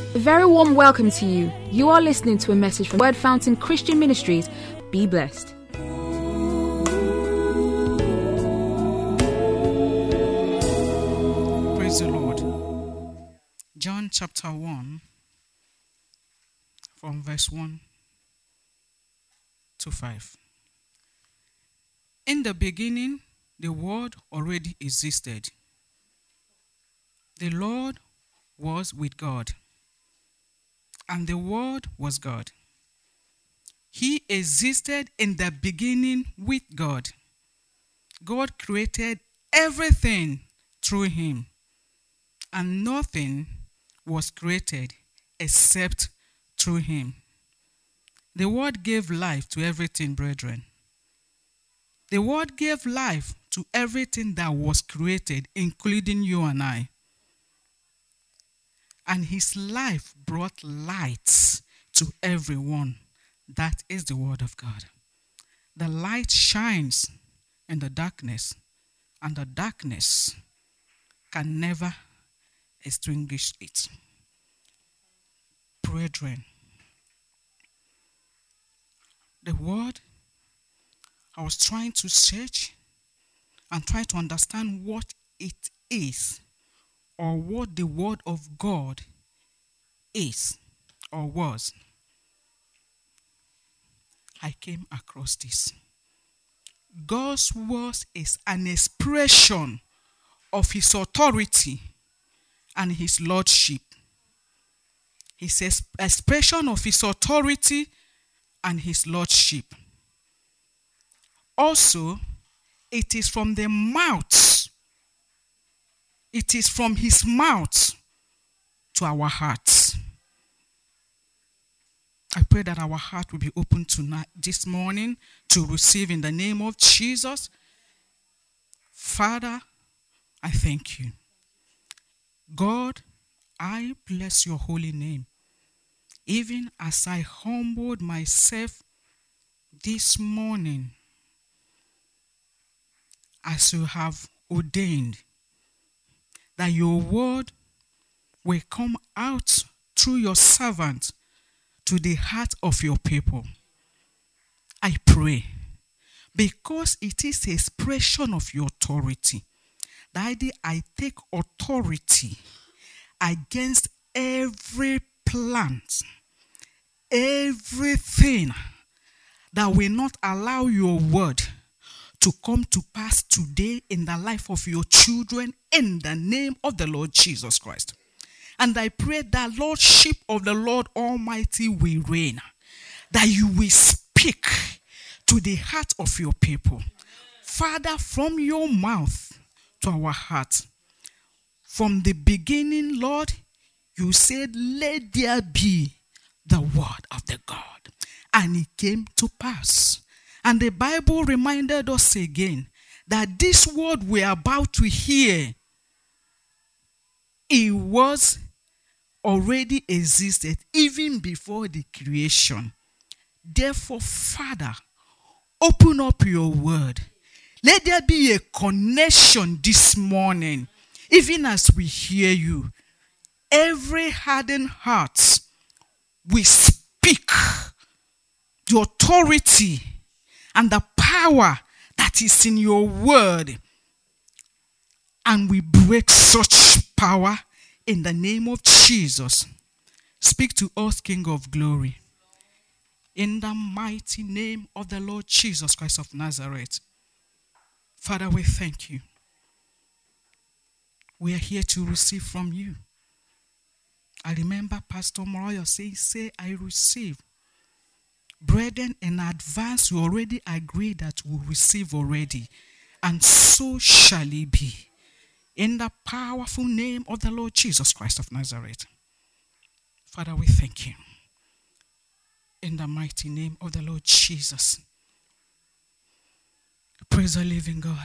A very warm welcome to you. You are listening to a message from Word Fountain Christian Ministries. Be blessed. Praise the Lord. John chapter 1, from verse 1 to 5. In the beginning, the Word already existed. The Lord was with God, and the Word was God. He existed in the beginning with God. God created everything through him, and nothing was created except through him. The Word gave life to everything, brethren. The Word gave life to everything that was created, including you and I. And his life brought light to everyone. That is the Word of God. The light shines in the darkness, and the darkness can never extinguish it. Brethren, the Word, I was trying to search and try to understand what it is, or what the Word of God is or was. I came across this. God's Word is an expression of his authority and his lordship. It's an expression of his authority and his lordship. Also, it is from the mouth. It is from his mouth to our hearts. I pray that our heart will be open tonight, this morning, to receive in the name of Jesus. Father, I thank you. God, I bless your holy name. Even as I humbled myself this morning, as you have ordained, that your word will come out through your servant to the heart of your people. I pray, because it is an expression of your authority, Daddy, I take authority against every plant, everything that will not allow your word to come to pass today in the life of your children, in the name of the Lord Jesus Christ. And I pray that Lordship of the Lord Almighty will reign, that you will speak to the heart of your people. Father, from your mouth to our heart. From the beginning, Lord, you said, let there be the word of the God. And it came to pass. And the Bible reminded us again that this word we're about to hear, it was already existed even before the creation. Therefore, Father, open up your word. Let there be a connection this morning, even as we hear you. Every hardened heart, we speak the authority and the power that is in your word, and we break such power in the name of Jesus. Speak to us, King of glory, in the mighty name of the Lord Jesus Christ of Nazareth. Father, we thank you. We are here to receive from you. I remember Pastor Moroyo saying, say, I receive. Brethren, in advance, we already agreed that we'll receive already. And so shall it be. In the powerful name of the Lord Jesus Christ of Nazareth. Father, we thank you. In the mighty name of the Lord Jesus. Praise the living God.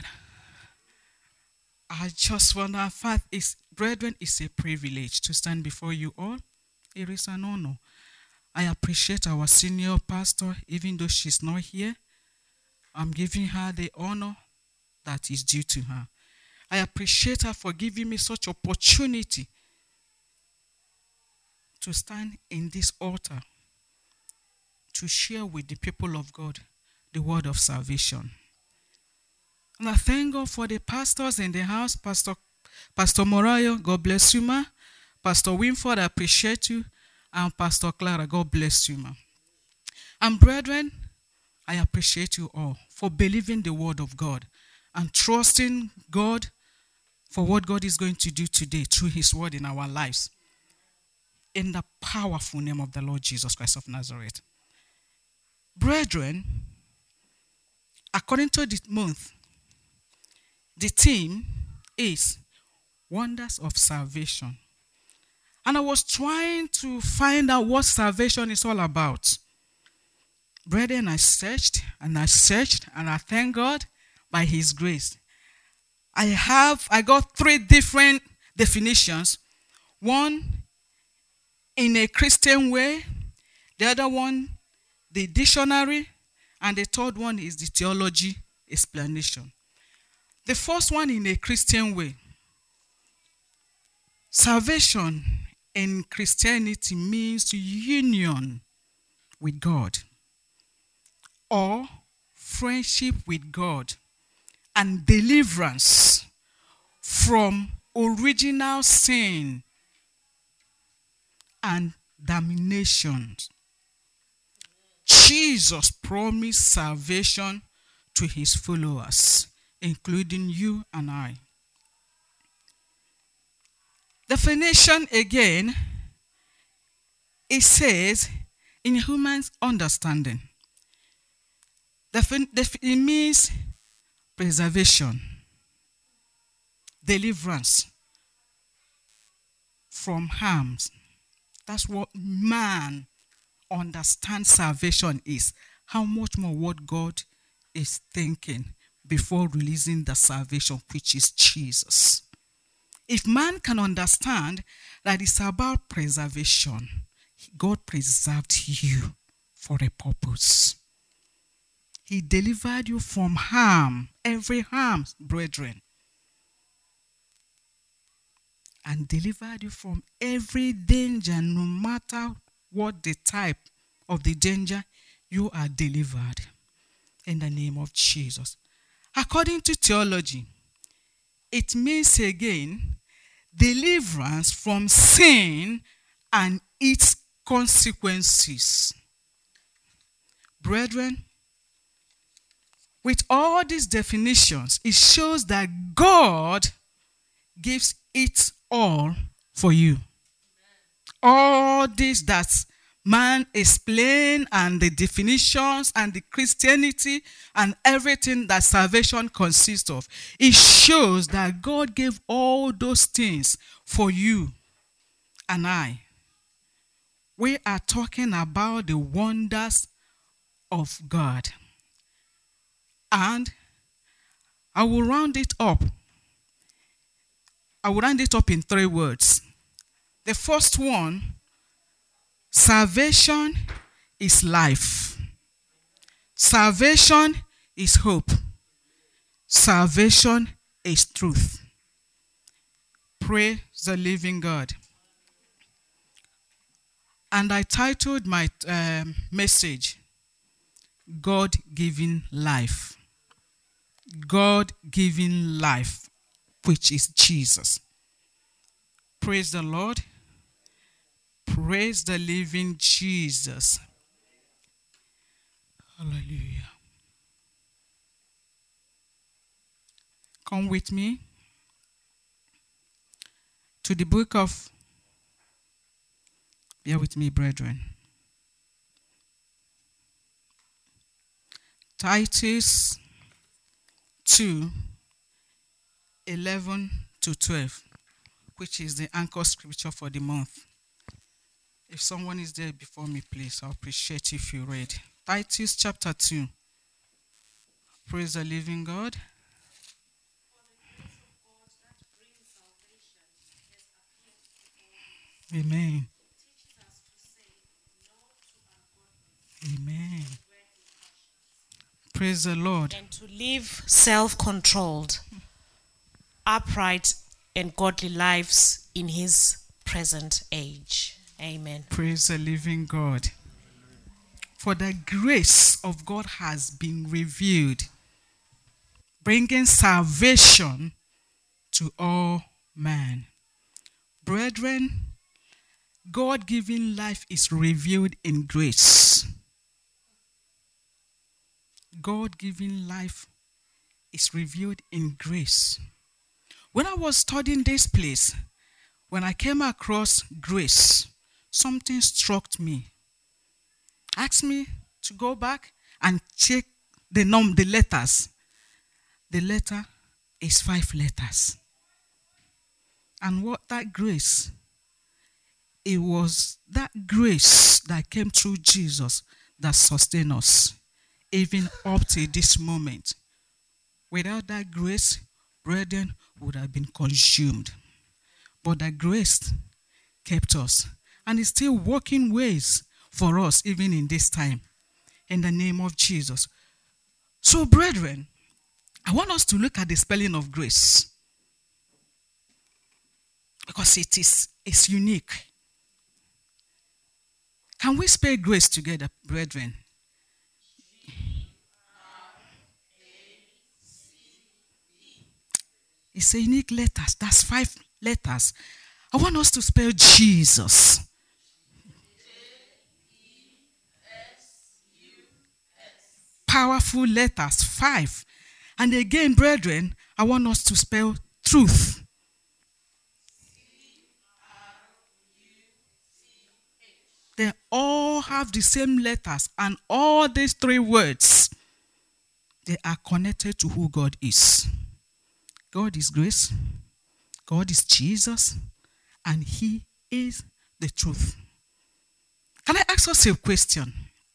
I just want to find, brethren, it's a privilege to stand before you all. It is an honor. I appreciate our senior pastor, even though she's not here. I'm giving her the honor that is due to her. I appreciate her for giving me such opportunity to stand in this altar to share with the people of God the word of salvation. And I thank God for the pastors in the house. Pastor Morayo, God bless you, ma. Pastor Winford, I appreciate you. And Pastor Clara, God bless you, ma. And brethren, I appreciate you all for believing the word of God and trusting God for what God is going to do today through his word in our lives. In the powerful name of the Lord Jesus Christ of Nazareth. Brethren, according to this month, the theme is Wonders of Salvation. And I was trying to find out what salvation is all about. Brethren, I searched, and I thank God by his grace. I got 3 different definitions. One in a Christian way, the other one, the dictionary, and the third one is the theology explanation. The first one in a Christian way. Salvation in Christianity means union with God or friendship with God and deliverance from original sin and damnation. Jesus promised salvation to his followers, including you and I. Definition again, it says, in human understanding, it means preservation, deliverance from harms. That's what man understands salvation is. How much more what God is thinking before releasing the salvation, which is Jesus. If man can understand that it's about preservation, God preserved you for a purpose. He delivered you from harm, every harm, brethren. And delivered you from every danger, no matter what the type of the danger, you are delivered in the name of Jesus. According to theology, it means again deliverance from sin and its consequences. Brethren, with all these definitions, it shows that God gives it all for you. All this that man explained and the definitions and the Christianity and everything that salvation consists of, it shows that God gave all those things for you and I. We are talking about the wonders of God. And I will round it up. I will round it up in 3 words. The first one, salvation is life. Salvation is hope. Salvation is truth. Praise the living God. And I titled my message, God-given life. God-given life, which is Jesus. Praise the Lord. Praise the living Jesus. Hallelujah. Come with me to the book of, bear with me, brethren. Titus 2:11-12, which is the anchor scripture for the month. If someone is there before me, please, I'll appreciate if you read. Titus chapter 2. Praise the living God. Amen. Amen. Praise the Lord. And to live self-controlled, upright, and godly lives in his present age. Amen. Praise the living God. For the grace of God has been revealed, bringing salvation to all men. Brethren, God-given life is revealed in grace. God-given life is revealed in grace. When I was studying this place, when I came across grace, something struck me. Asked me to go back and check the letters. The letter is 5 letters. And what that grace, it was that grace that came through Jesus that sustained us, even up to this moment. Without that grace, brethren would have been consumed. But that grace kept us, and is still working ways for us even in this time, in the name of Jesus. So, brethren, I want us to look at the spelling of grace, because it's unique. Can we spell grace together, brethren? It's a unique letters. That's 5 letters. I want us to spell Jesus. Powerful letters, 5. And again, brethren, I want us to spell truth. They all have the same letters, and all these 3 words, they are connected to who God is. God is grace, God is Jesus, and He is the truth. Can I ask us a question?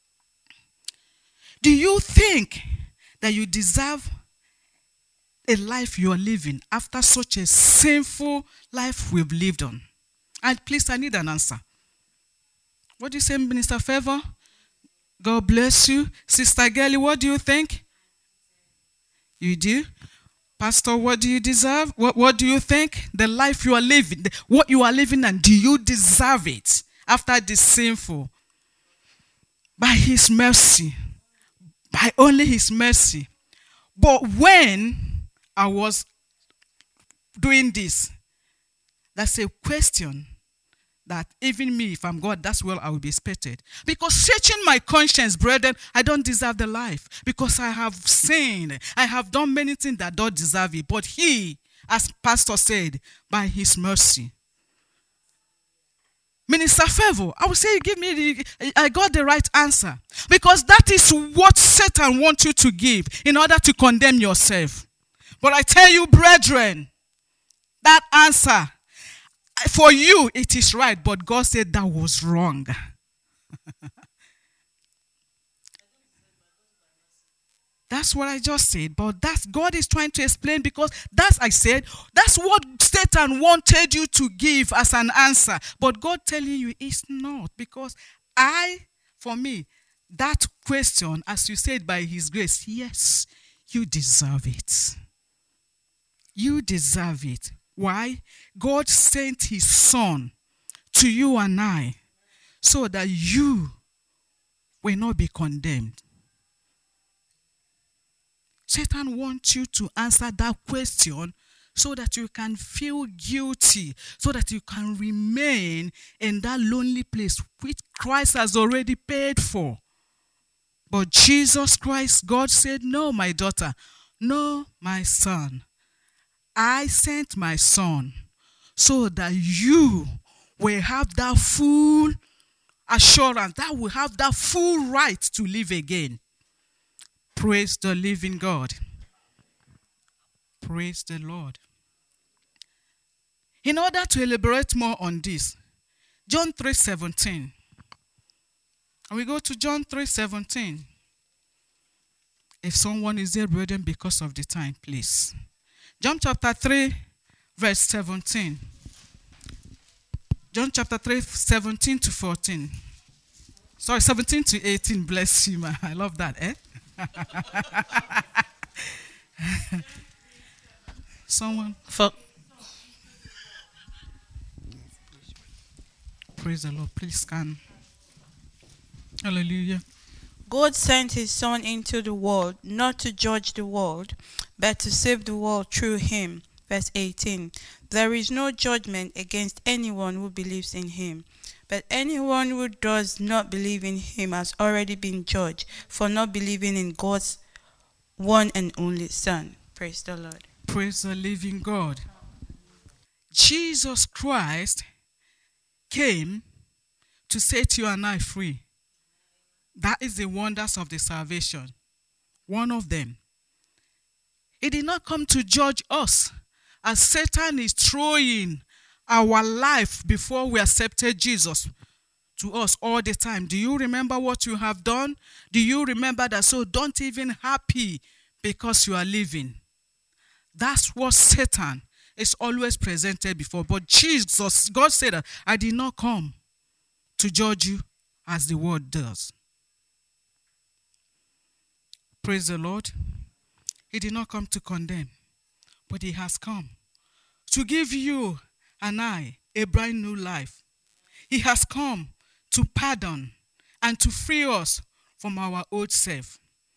Do you think that you deserve a life you are living after such a sinful life we've lived on? And please, I need an answer. What do you say, Minister Favor? God bless you. Sister Gelly, what do you think? You do? Pastor, what do you deserve? What do you think? The life you are living, what you are living, and do you deserve it after this sinful? By His mercy. By only His mercy. But when I was doing this, that's a question that even me, if I'm God, that's where I will be expected. Because searching my conscience, brethren, I don't deserve the life. Because I have sinned. I have done many things that don't deserve it. But He, as Pastor said, by His mercy. Minister Favor, I would say I got the right answer. Because that is what Satan wants you to give in order to condemn yourself. But I tell you, brethren, that answer, for you, it is right, but God said that was wrong. That's what I just said, but that's God is trying to explain, because that's what Satan wanted you to give as an answer. But God telling you it's not, because for me, that question, as you said, by His grace, yes, you deserve it. You deserve it. Why? God sent His Son to you and I so that you will not be condemned. Satan wants you to answer that question so that you can feel guilty, so that you can remain in that lonely place which Christ has already paid for. But Jesus Christ, God said, no, my daughter, no, my son. I sent my Son so that you will have that full assurance, that will have that full right to live again. Praise the living God. Praise the Lord. In order to elaborate more on this, John 3:17. And we go to John 3:17. If someone is there, brethren, because of the time, please. John chapter 3, verse 17. John chapter 3, 17 to 14. Sorry, 17 to 18. Bless you, man. I love that, eh? Someone? Praise the Lord. Please scan. Hallelujah. God sent his Son into the world, not to judge the world, but to save the world through him. Verse 18. There is no judgment against anyone who believes in him. But anyone who does not believe in him has already been judged for not believing in God's one and only Son. Praise the Lord. Praise the living God. Jesus Christ came to set you and I free. That is the wonders of the salvation. One of them. He did not come to judge us, as Satan is throwing our life before we accepted Jesus to us all the time. Do you remember what you have done? Do you remember that? So don't even happy because you are living. That's what Satan is always presented before. But Jesus, God said that I did not come to judge you as the world does. Praise the Lord. He did not come to condemn, but he has come to give you and I a brand new life. He has come to pardon and to free us from our old self.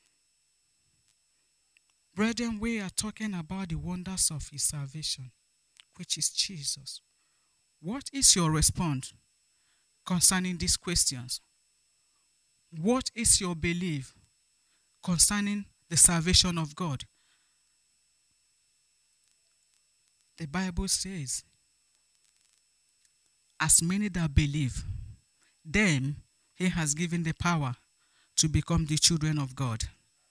Brethren, we are talking about the wonders of his salvation, which is Jesus. What is your response concerning these questions? What is your belief concerning the salvation of God? The Bible says, as many that believe, them he has given the power to become the children of God.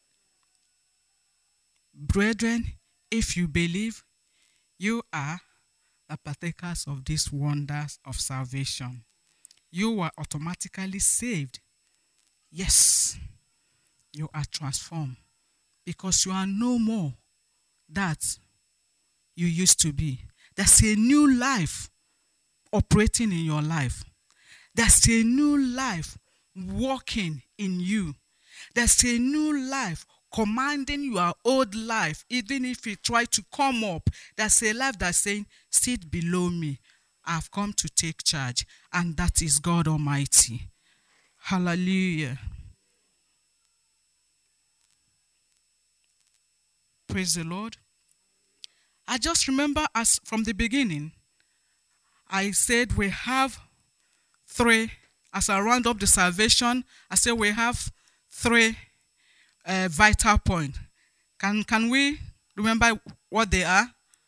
Brethren, if you believe, you are the partakers of these wonders of salvation. You are automatically saved. Yes, you are transformed because you are no more that you used to be. There's a new life operating in your life. There's a new life working in you. There's a new life commanding your old life, even if you try to come up. There's a life that's saying, sit below me. I've come to take charge. And that is God Almighty. Hallelujah. Praise the Lord. I just remember as from the beginning, I said we have three, as I round up the salvation, I said we have three vital points. Can we remember what they are?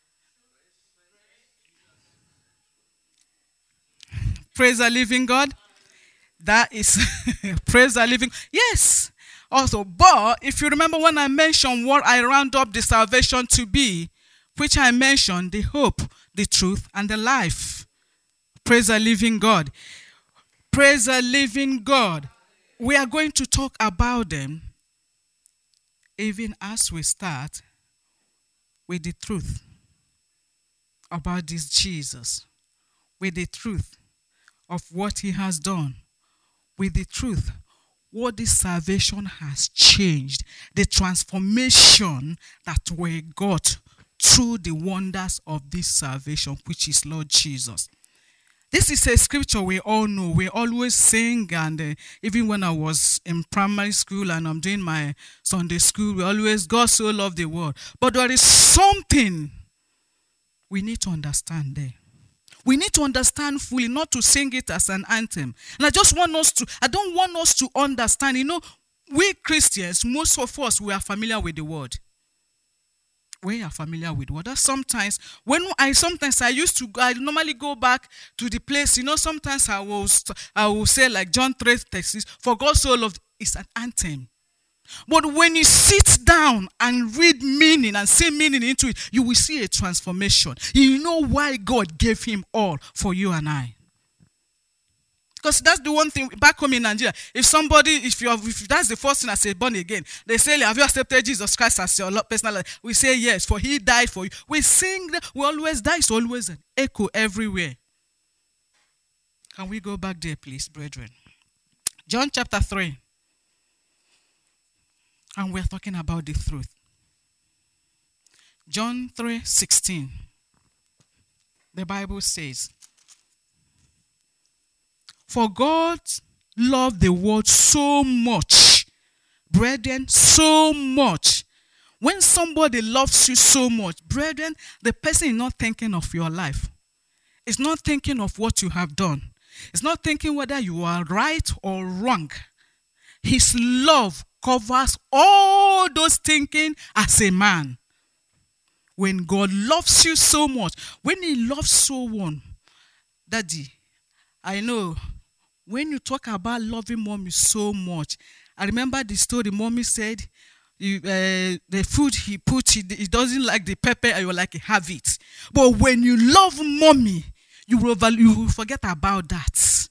Praise the living God. That is, praise the living. Yes. Also, but if you remember when I mentioned what I round up the salvation to be, which I mentioned, the hope, the truth, and the life. Praise the living God. Praise the living God. We are going to talk about them even as we start with the truth about this Jesus, with the truth of what he has done, with the truth what this salvation has changed, the transformation that we got through the wonders of this salvation, which is Lord Jesus. This is a scripture we all know. We always sing, and even when I was in primary school and I'm doing my Sunday school, we always, God so loved the world. But there is something we need to understand there. We need to understand fully, not to sing it as an anthem. And I don't want us to understand, we Christians, most of us, we are familiar with the word. We are familiar with what. Sometimes, I normally go back to the place, sometimes I will say like John 3:36, for God so loved, it's an anthem. But when you sit down and read meaning and see meaning into it, you will see a transformation. You know why God gave him all for you and I. Because that's the one thing back home in Nigeria. If that's the first thing I say, born again, they say, have you accepted Jesus Christ as your personal life? We say yes, for he died for you. We sing, we always die. It's always an echo everywhere. Can we go back there, please, brethren? John chapter 3. And we're talking about the truth. John 3:16. The Bible says, For God loved the world so much. Brethren, so much. When somebody loves you so much, brethren, the person is not thinking of your life. It's not thinking of what you have done. It's not thinking whether you are right or wrong. His love covers all those thinking as a man. When God loves you so much, when he loves someone, Daddy, I know when you talk about loving mommy so much, I remember the story mommy said, the food he put, he doesn't like the pepper, and you're like, have it. But when you love mommy, you will forget about that.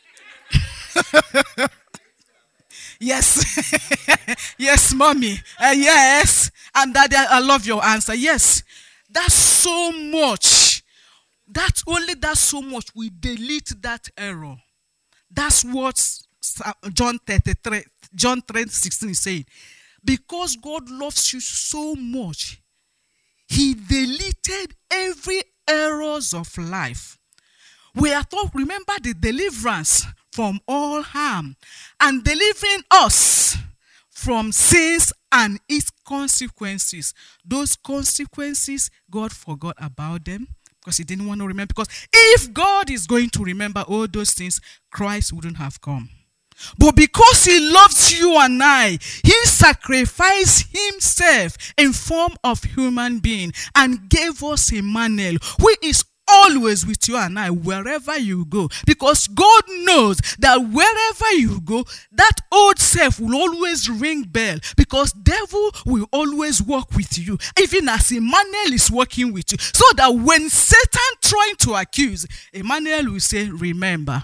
Yes. Yes, mommy. Yes. And Daddy, I love your answer. Yes. That's so much. That's only that so much. We delete that error. That's what John 3:16 is saying. Because God loves you so much, he deleted every errors of life. We are taught, remember the deliverance from all harm and delivering us from sins and its consequences. Those consequences, God forgot about them because he didn't want to remember. Because if God is going to remember all those things, Christ wouldn't have come. But because he loves you and I, he sacrificed himself in form of human being and gave us Emmanuel, who is always with you and I, wherever you go. Because God knows that wherever you go, that old self will always ring bell. Because devil will always work with you, even as Emmanuel is working with you. So that when Satan trying to accuse, Emmanuel will say, remember.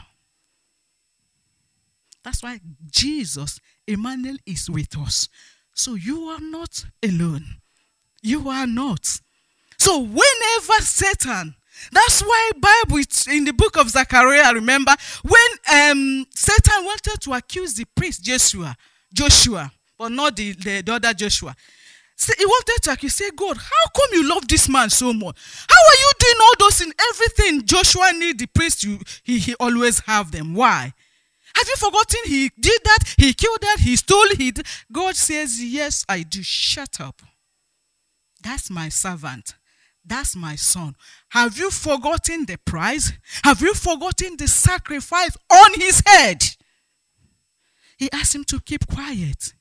That's why Jesus, Emmanuel, is with us. So you are not alone. You are not. So whenever Satan, that's why Bible in the book of Zechariah, remember, when Satan wanted to accuse the priest Joshua, but not the other Joshua. So he wanted to accuse, say, God, how come you love this man so much? How are you doing all those things? Everything Joshua need the priest, he always have them. Why? Have you forgotten he did that? He killed that? He stole it? God says, yes, I do. Shut up. That's my servant. That's my son. Have you forgotten the price? Have you forgotten the sacrifice on his head? He asked him to keep quiet.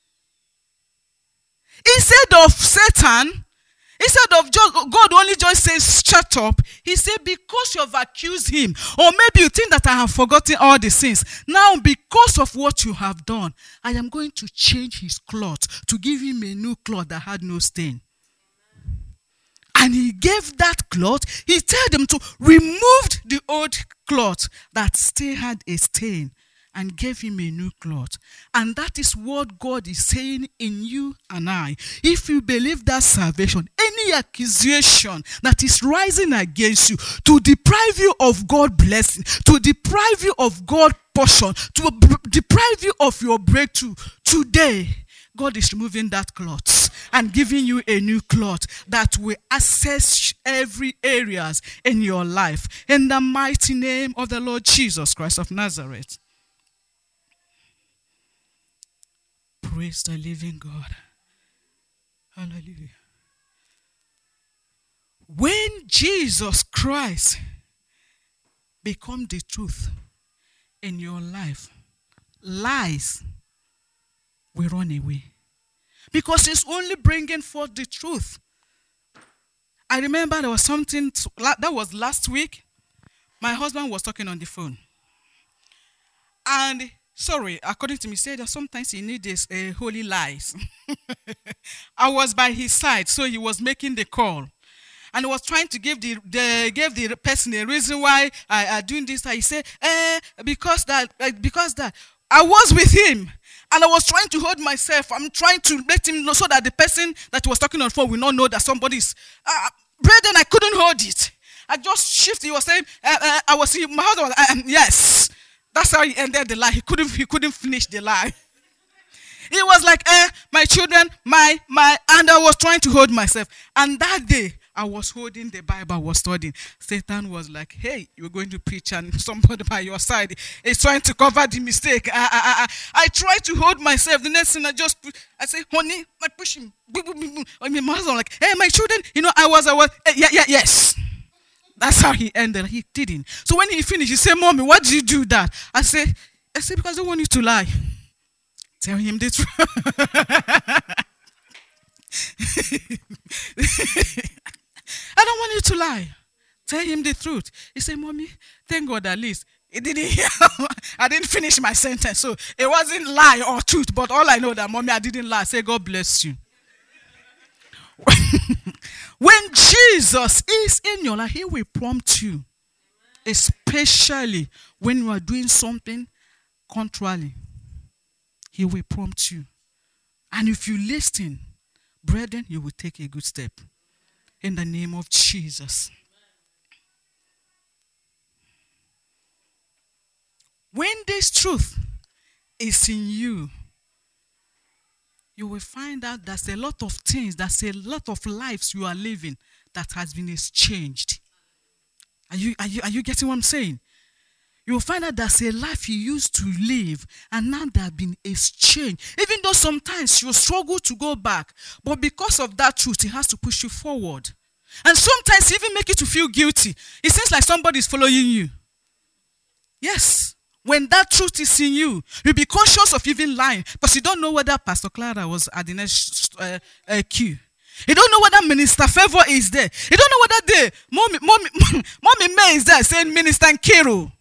Instead of Satan, instead of God only just says, shut up, he said, because you have accused him, or maybe you think that I have forgotten all the sins. Now, because of what you have done, I am going to change his cloth to give him a new cloth that had no stain. And he gave that cloth, he told them to remove the old cloth that still had a stain and gave him a new cloth. And that is what God is saying in you and I. If you believe that salvation, any accusation that is rising against you to deprive you of God's blessing, to deprive you of God's portion, to deprive you of your breakthrough, today, God is removing that cloth and giving you a new cloth that will access every areas in your life. In the mighty name of the Lord Jesus Christ of Nazareth. Praise the living God. Hallelujah. When Jesus Christ become the truth in your life, lies will run away. Because it's only bringing forth the truth. I remember there was something, that was last week. My husband was talking on the phone. And sorry, according to me, said that sometimes he needs holy lies. I was by his side, so he was making the call. And he was trying to give the person a reason why I doing this. He said, because that. I was with him. And I was trying to hold myself. I'm trying to let him know so that the person that was talking on the phone will not know that somebody's. Brethren, I couldn't hold it. I just shifted. He was saying, my husband was, yes. That's how he ended the lie. He couldn't finish the lie. He was like, my children, and I was trying to hold myself. And that day, I was holding the Bible, I was studying. Satan was like, hey, you're going to preach and somebody by your side is trying to cover the mistake. I try to hold myself. The next thing I say, honey, I push him. I mean, my husband like, hey, my children, I was, yes. That's how he ended. He didn't. So when he finished, he said, Mommy, why did you do that? I said, because I don't want you to lie. Tell him the truth. I don't want you to lie. Tell him the truth. He said, Mommy, thank God at least. It didn't. I didn't finish my sentence. So it wasn't lie or truth. But all I know that, Mommy, I didn't lie. I say, God bless you. When Jesus is in your life, he will prompt you. Especially when you are doing something contrary. He will prompt you. And if you listen, brethren, you will take a good step. In the name of Jesus. When this truth is in you, you will find out there's a lot of things, there's a lot of lives you are living that has been exchanged. Are you getting what I'm saying? You will find out there's a life you used to live and now they have been exchanged. Even though sometimes you struggle to go back, but because of that truth, it has to push you forward. And sometimes even make you to feel guilty. It seems like somebody is following you. Yes. When that truth is in you, you'll be conscious of even lying because you don't know whether Pastor Clara was at the next queue. You don't know whether Minister Favor is there. You don't know whether Mommy May is there saying Minister Nkero.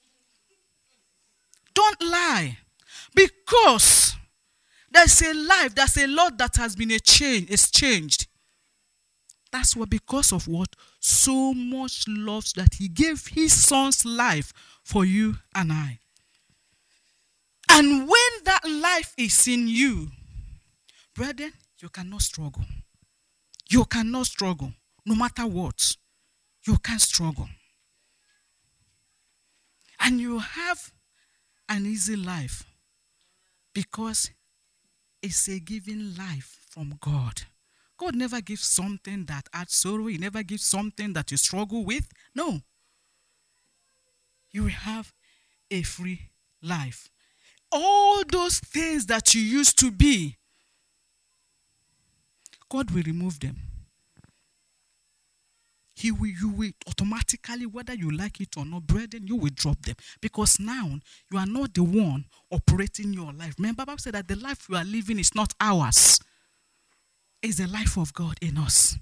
Don't lie. Because there's a life, there's a lot that has been exchanged. That's what, because of what? So much love that he gave his son's life for you and I. And when that life is in you, brethren, you cannot struggle. You cannot struggle. No matter what, you can't struggle. And you have an easy life because it's a given life from God. God never gives something that adds sorrow. He never gives something that you struggle with. No. You will have a free life. All those things that you used to be, God will remove them. You will automatically, whether you like it or not, brethren, you will drop them. Because now, you are not the one operating your life. Remember, Bible said that the life you are living is not ours. It's the life of God in us.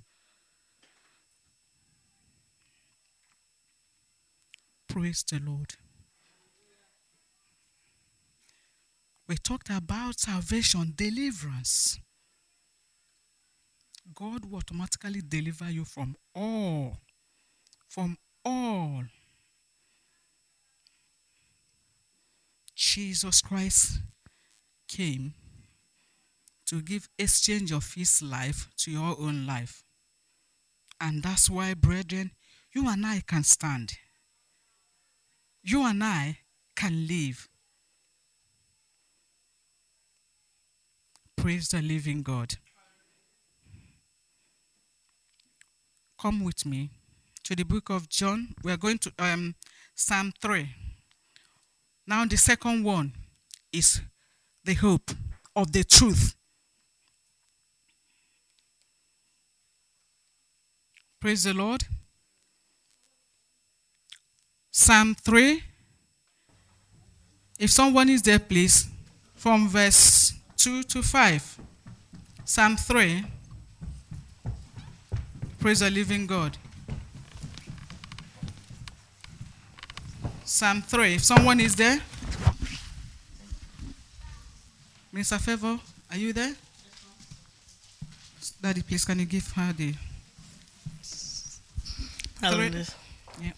Praise the Lord. We talked about salvation, deliverance. God will automatically deliver you from all. From all. Jesus Christ came to give exchange of his life to your own life. And that's why, brethren, you and I can stand. You and I can live. Praise the living God. Come with me to the book of John. We are going to Psalm 3. Now the second one is the hope of the truth. Praise the Lord. Psalm 3. If someone is there, please, from verse 2 to 5. Psalm 3. Praise the living God. Psalm 3. If someone is there. Mr. Favor, are you there? Daddy, please, can you give her the... Hallelujah. Yeah.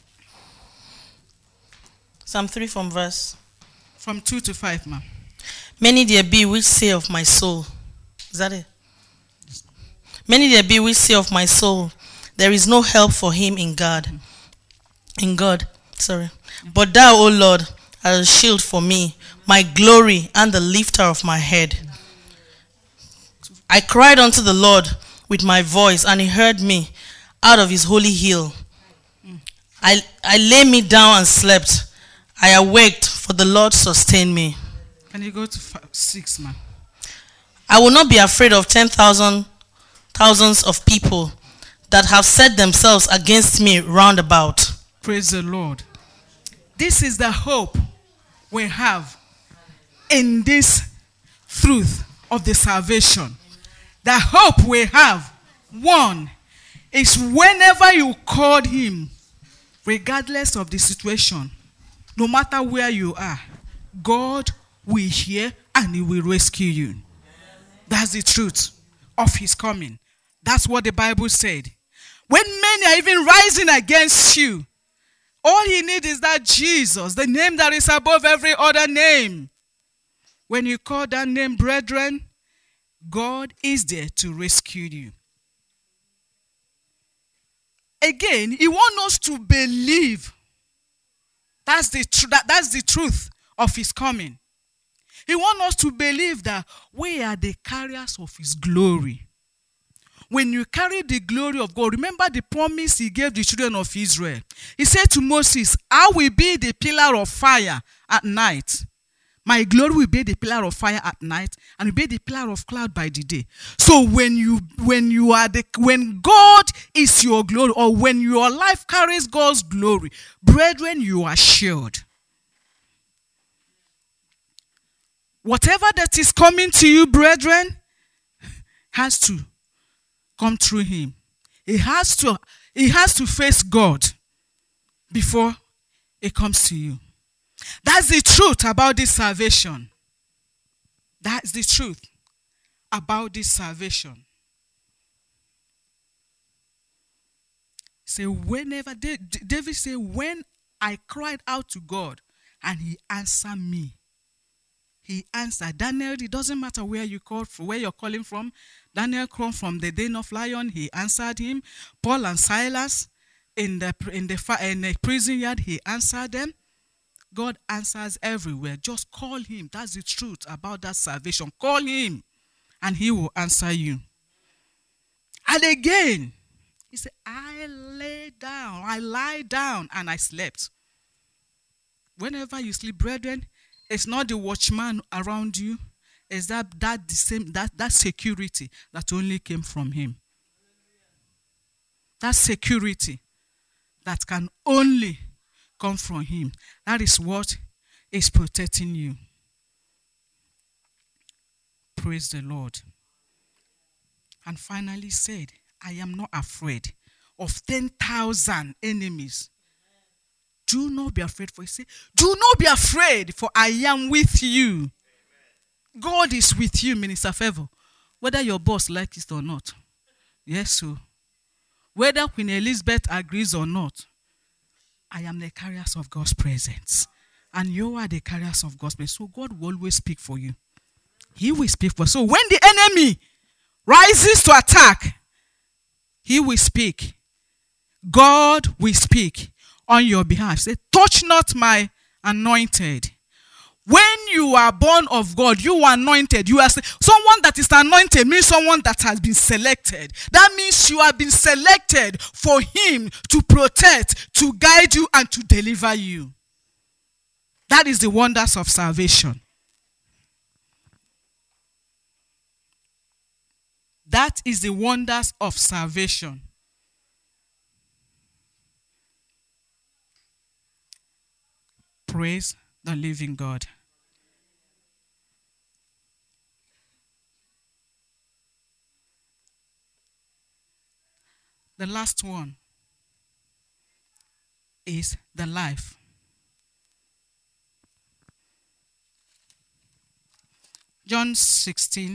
Psalm 3 from verse... From 2 to 5, ma'am. Many there be which say of my soul. Is that it? Many there be which say of my soul, there is no help for him in God. In God. But thou, O Lord, art a shield for me, my glory and the lifter of my head. I cried unto the Lord with my voice, and he heard me out of his holy hill. I lay me down and slept. I awaked, for the Lord sustained me. Can you go to 6, man? I will not be afraid of thousands of people that have set themselves against me round about. Praise the Lord. This is the hope we have in this truth of the salvation. The hope we have, one, is whenever you called him, regardless of the situation, no matter where you are, God will hear and he will rescue you. That's the truth of his coming. That's what the Bible said. When many are even rising against you, all you need is that Jesus, the name that is above every other name. When you call that name, brethren, God is there to rescue you. Again, he wants us to believe. That's the truth of his coming. He wants us to believe that we are the carriers of his glory. When you carry the glory of God, remember the promise he gave the children of Israel. He said to Moses, I will be the pillar of fire at night. My glory will be the pillar of fire at night, and will be the pillar of cloud by the day. So when God is your glory, or when your life carries God's glory, brethren, you are assured. Whatever that is coming to you, brethren, has to come through him. He has to face God before it comes to you. That's the truth about this salvation. That's the truth about this salvation. So whenever David said, when I cried out to God and he answered me. He answered. Daniel, it doesn't matter where you call from, where you're calling from. Daniel came from the den of lion. He answered him. Paul and Silas in the prison yard, he answered them. God answers everywhere. Just call him. That's the truth about that salvation. Call him and he will answer you. And again, he said, I lie down and I slept. Whenever you sleep, brethren, it's not the watchman around you. It's that security that only came from him. That security that can only come from him. That is what is protecting you. Praise the Lord. And finally said, I am not afraid of 10,000 enemies. Do not be afraid, for he said, do not be afraid, for I am with you. Amen. God is with you, Minister Favor, whether your boss likes it or not. Yes, so whether Queen Elizabeth agrees or not, I am the carriers of God's presence. And you are the carriers of God's presence. So God will always speak for you. He will speak for you. So when the enemy rises to attack, he will speak. God will speak on your behalf. Say, touch not my anointed. When you are born of God, you are anointed. You are someone that is anointed means someone that has been selected. That means you have been selected for him to protect, to guide you, and to deliver you. That is the wonders of salvation. That is the wonders of salvation. Praise the living God. The last one is the life. John 16.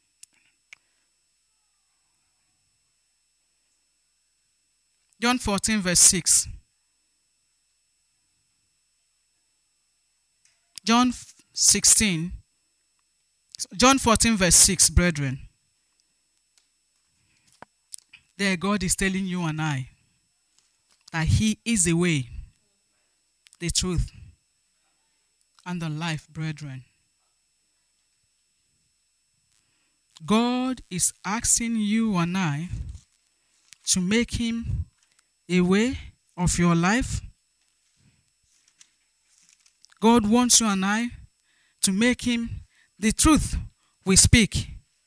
John 14 verse 6. John 14 verse 6, brethren. There God is telling you and I that he is the way, the truth, and the life, brethren. God is asking you and I to make him a way of your life. God wants you and I to make him the truth we speak.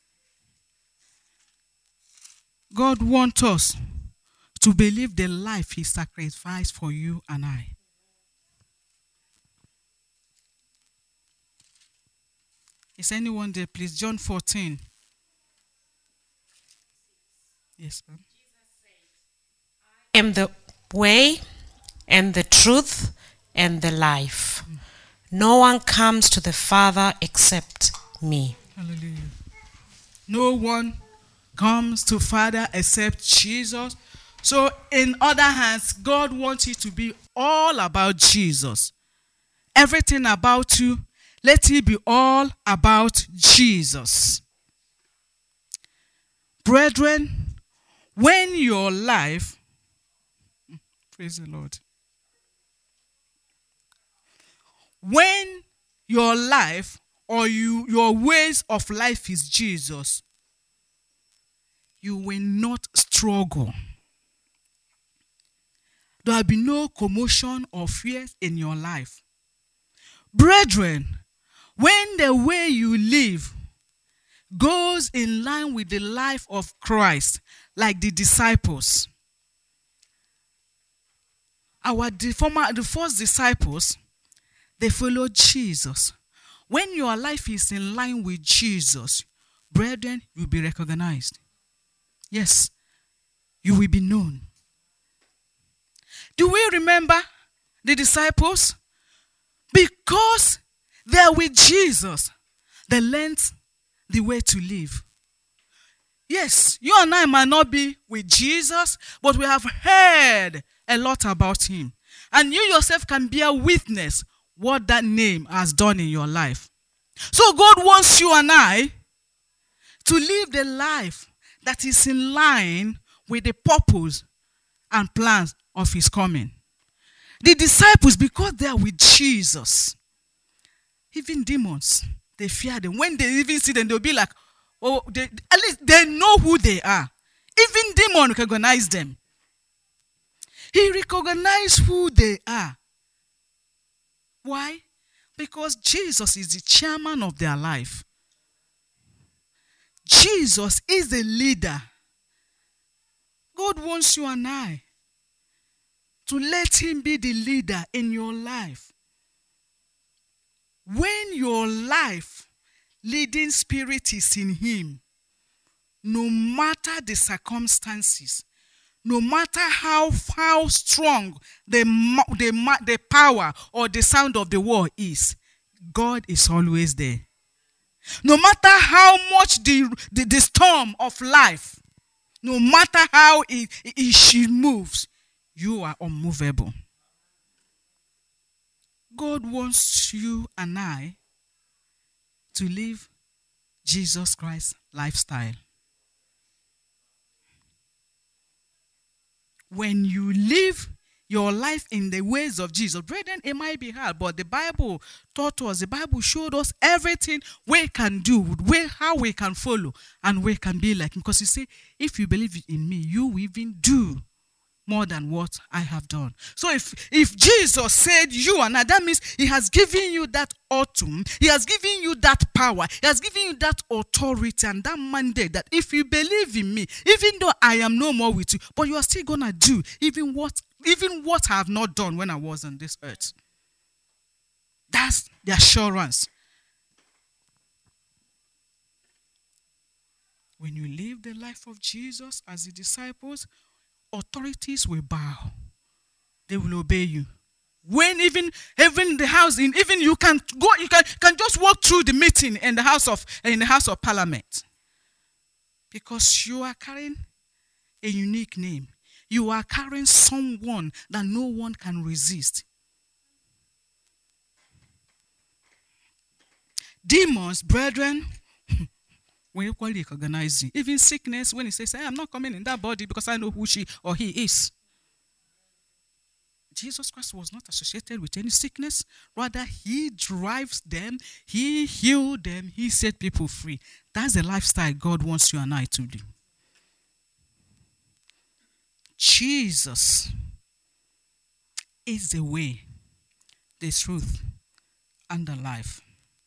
God wants us to believe the life he sacrificed for you and I. Is anyone there, please? John 14. Yes, ma'am. I am the way and the truth and the life. No one comes to the Father except me. Hallelujah. No one comes to Father except Jesus. So in other hands, God wants it to be all about Jesus. Everything about you, let it be all about Jesus. Brethren, when your life, praise the Lord, when your life or your ways of life is Jesus, you will not struggle. There will be no commotion or fears in your life. Brethren, when the way you live goes in line with the life of Christ, like the disciples, the first disciples, they followed Jesus. When your life is in line with Jesus, brethren, you'll be recognized. Yes, you will be known. Do we remember the disciples? Because they are with Jesus, they learned the way to live. Yes, you and I might not be with Jesus, but we have heard a lot about him. And you yourself can bear witness what that name has done in your life. So God wants you and I to live the life that is in line with the purpose and plans of his coming. The disciples, because they are with Jesus, even demons, they fear them. When they even see them, they'll be like, oh, at least they know who they are. Even demons recognize them. He recognized who they are. Why? Because Jesus is the chairman of their life. Jesus is the leader. God wants you and I to let him be the leader in your life. When your life leading spirit is in him, no matter the circumstances, no matter how strong the power or the sound of the war is, God is always there. No matter how much the storm of life, no matter how she moves, you are unmovable. God wants you and I to live Jesus Christ's lifestyle. When you live your life in the ways of Jesus, brethren, it might be hard, but the Bible taught us, the Bible showed us everything we can do, how we can follow, and we can be like him. Because he said, if you believe in me, you will even do more than what I have done. So if Jesus said you and I, that means he has given you that autumn, he has given you that power, he has given you that authority and that mandate that if you believe in me, even though I am no more with you, but you are still gonna do even what I have not done when I was on this earth. That's the assurance. When you live the life of Jesus as the disciples, authorities will bow. They will obey you. When even the house, even you can go, you can just walk through the meeting in the house of Parliament, because you are carrying a unique name. You are carrying someone that no one can resist. Demons, brethren, we equally recognize you. Even sickness, when he says, I'm not coming in that body because I know who she or he is. Jesus Christ was not associated with any sickness. Rather, he drives them, he healed them, he set people free. That's the lifestyle God wants you and I to do. Jesus is the way, the truth, and the life.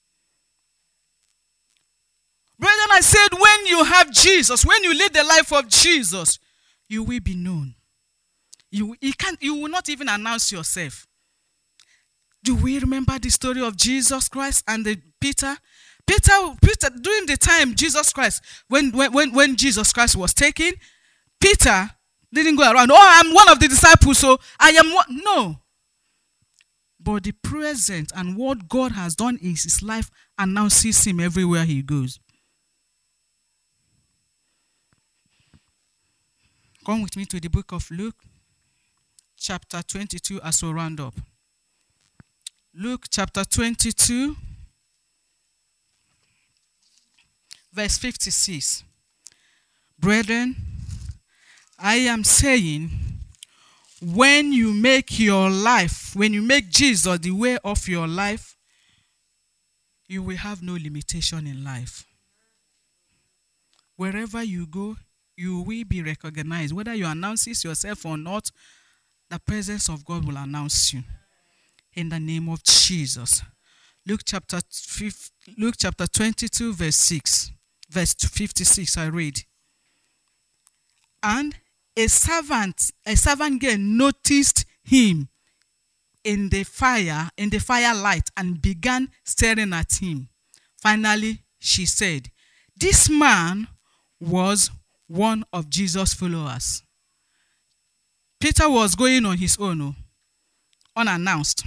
Brethren, I said, when you have Jesus, when you live the life of Jesus, you will be known. You will not even announce yourself. Do we remember the story of Jesus Christ and Peter? Peter, during the time Jesus Christ, when Jesus Christ was taken, Peter didn't go around, I'm one of the disciples, so I am one. No. But the present and what God has done in his life announces him everywhere he goes. Come with me to the book of Luke, chapter 22, as we round up. Luke chapter 22, verse 56. Brethren, I am saying, when you make Jesus the way of your life, you will have no limitation in life. Wherever you go, you will be recognized. Whether you announce yourself or not, the presence of God will announce you. In the name of Jesus. Luke chapter 22, verse 56, I read. And a servant girl noticed him in the firelight and began staring at him. Finally, she said, this man was one of Jesus' followers. Peter was going on his own, unannounced.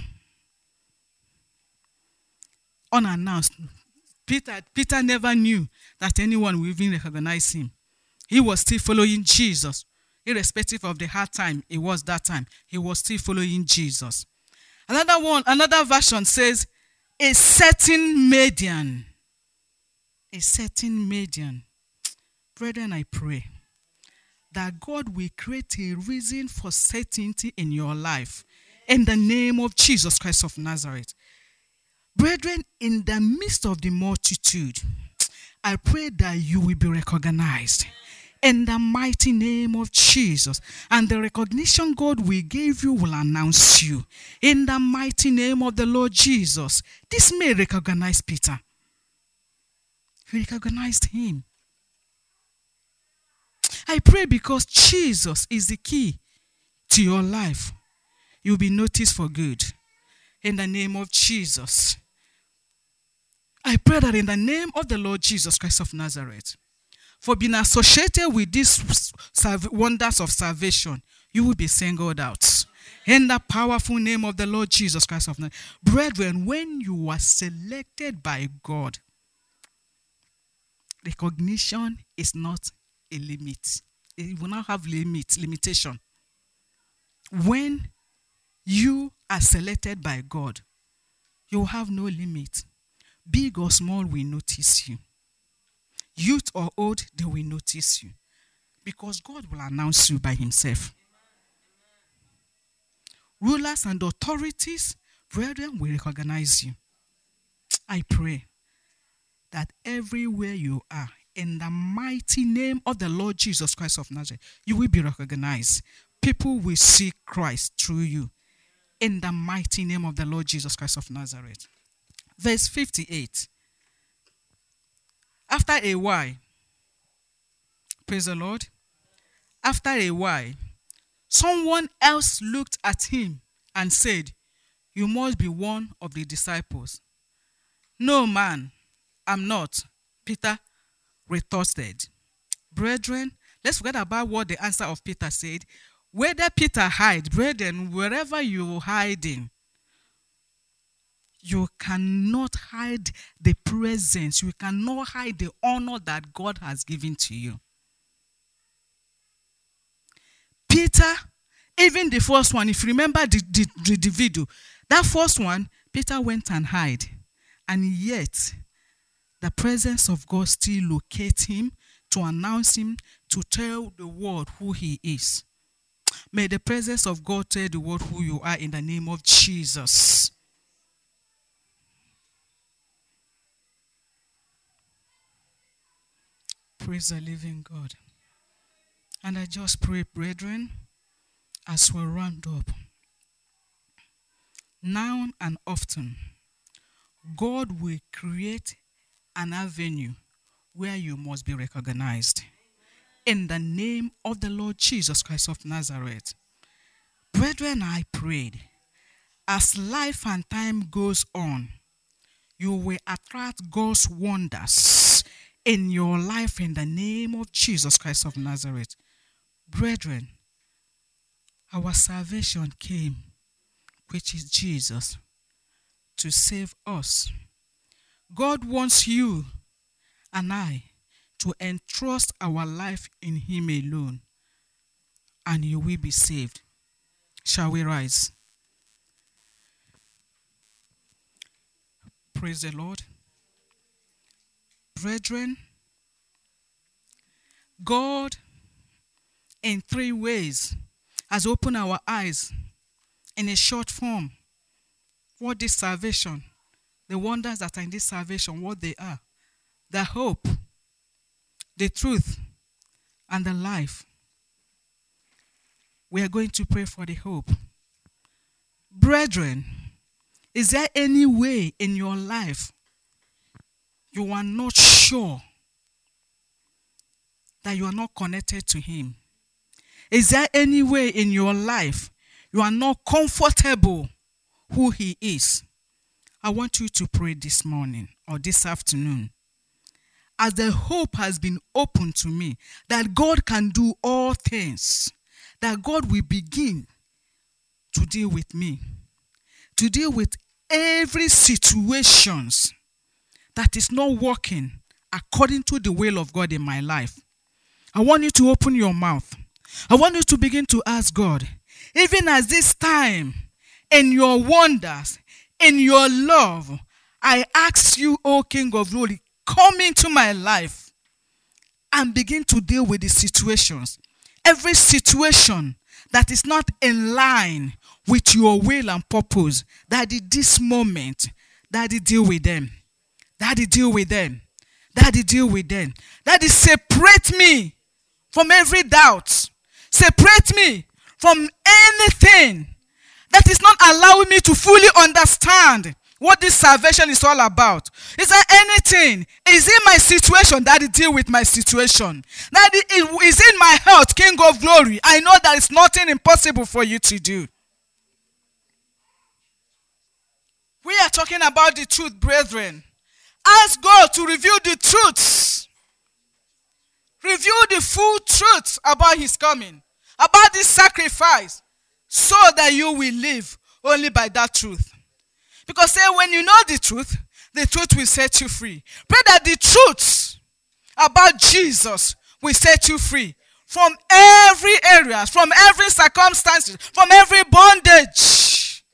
Peter never knew that anyone would even recognize him. He was still following Jesus. Irrespective of the hard time it was that time, he was still following Jesus. Another version says, a certain Median. A certain Median. Brethren, I pray that God will create a reason for certainty in your life in the name of Jesus Christ of Nazareth. Brethren, in the midst of the multitude, I pray that you will be recognized in the mighty name of Jesus. And the recognition God will give you will announce you in the mighty name of the Lord Jesus. This may recognize Peter. He recognized him. I pray because Jesus is the key to your life, you'll be noticed for good. In the name of Jesus. I pray that in the name of the Lord Jesus Christ of Nazareth, for being associated with these wonders of salvation, you will be singled out. In the powerful name of the Lord Jesus Christ of Nazareth. Brethren, when you are selected by God, recognition is not a limit. It will not have limitation. When you are selected by God, you have no limit. Big or small will notice you. Youth or old, they will notice you. Because God will announce you by himself. Rulers and authorities, brethren, will recognize you. I pray that everywhere you are, in the mighty name of the Lord Jesus Christ of Nazareth, you will be recognized. People will see Christ through you. In the mighty name of the Lord Jesus Christ of Nazareth. Verse 58. After a while, praise the Lord. After a while, someone else looked at him and said, you must be one of the disciples. No, man, I'm not, Peter retorted. Brethren, let's forget about what the answer of Peter said. Whether Peter hide, brethren, wherever you're hiding, you cannot hide the presence. You cannot hide the honor that God has given to you. Peter, even the first one, if you remember the video, that first one, Peter went and hid. And yet, the presence of God still locates him to announce him, to tell the world who he is. May the presence of God tell the world who you are in the name of Jesus. Praise the living God. And I just pray, brethren, as we round up, now and often, God will create an avenue where you must be recognized. In the name of the Lord Jesus Christ of Nazareth. Brethren, I prayed, as life and time goes on, you will attract God's wonders in your life in the name of Jesus Christ of Nazareth. Brethren, our salvation came, which is Jesus, to save us. God wants you and I to entrust our life in Him alone, and you will be saved. Shall we rise? Praise the Lord. Brethren, God in 3 ways has opened our eyes in a short form. What is salvation? The wonders that are in this salvation, what they are. The hope, the truth, and the life. We are going to pray for the hope. Brethren, is there any way in your life you are not sure that you are not connected to Him? Is there any way in your life you are not comfortable who He is? I want you to pray this morning or this afternoon. As the hope has been opened to me that God can do all things, that God will begin to deal with me, to deal with every situation that is not working according to the will of God in my life. I want you to open your mouth. I want you to begin to ask God, even as this time, in your wonders, in your love, I ask you, O King of Glory, come into my life and begin to deal with the situations. Every situation that is not in line with your will and purpose, Daddy, this moment, Daddy, deal with them. Daddy, deal with them. Daddy, deal with them. Daddy, separate me from every doubt. Separate me from anything that is not allowing me to fully understand what this salvation is all about. Is there anything? Is in my situation? Daddy, deal with my situation. Daddy, is in my health, King of Glory. I know there is nothing impossible for you to do. We are talking about the truth, brethren. Ask God to reveal the truths. Reveal the full truth about His coming, about this sacrifice, so that you will live only by that truth. Because say when you know the truth will set you free. Pray that the truth about Jesus will set you free from every area, from every circumstance, from every bondage.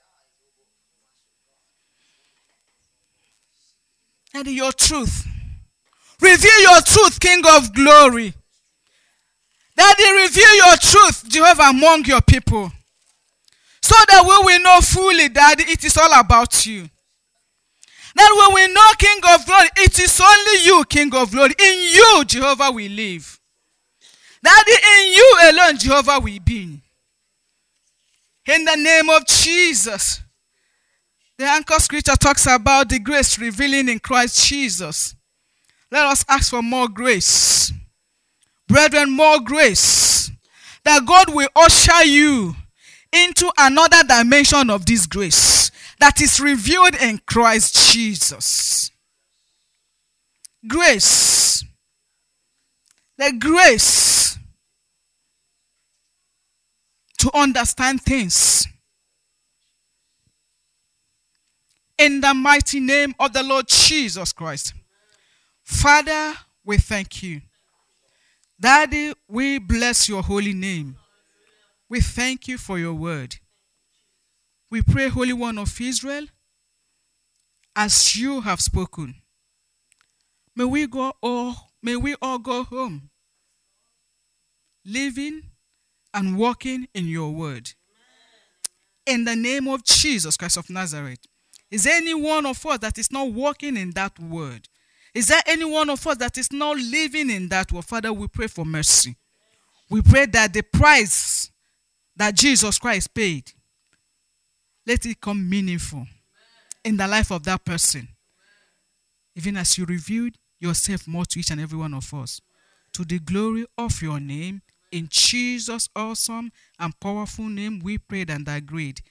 And your truth. Reveal your truth, King of Glory. Daddy, reveal your truth, Jehovah, among your people. So that we will know fully, Daddy, it is all about you. That we will know, King of Glory, it is only you, King of Glory. In you, Jehovah, we live. Daddy, in you alone, Jehovah, we be. In the name of Jesus. The anchor scripture talks about the grace revealing in Christ Jesus. Let us ask for more grace. Brethren, more grace. That God will usher you into another dimension of this grace that is revealed in Christ Jesus. Grace. The grace to understand things. In the mighty name of the Lord Jesus Christ. Father, we thank you. Daddy, we bless your holy name. We thank you for your word. We pray, Holy One of Israel, as you have spoken, may we all go home, living and walking in your word. In the name of Jesus Christ of Nazareth. Is there any one of us that is not walking in that word? Is there any one of us that is not living in that word? Father, we pray for mercy. We pray that the price that Jesus Christ paid, let it come meaningful in the life of that person. Even as you revealed yourself more to each and every one of us, to the glory of your name, in Jesus' awesome and powerful name, we prayed and agreed.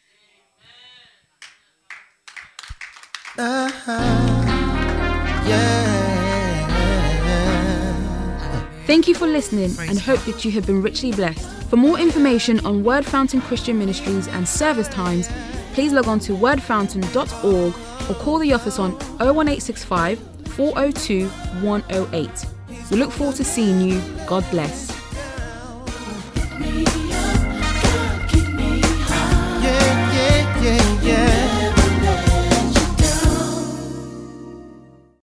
Thank you for listening and hope that you have been richly blessed. For more information on Word Fountain Christian Ministries and service times, please log on to wordfountain.org or call the office on 01865 402 108. We look forward to seeing you. God bless. Yeah.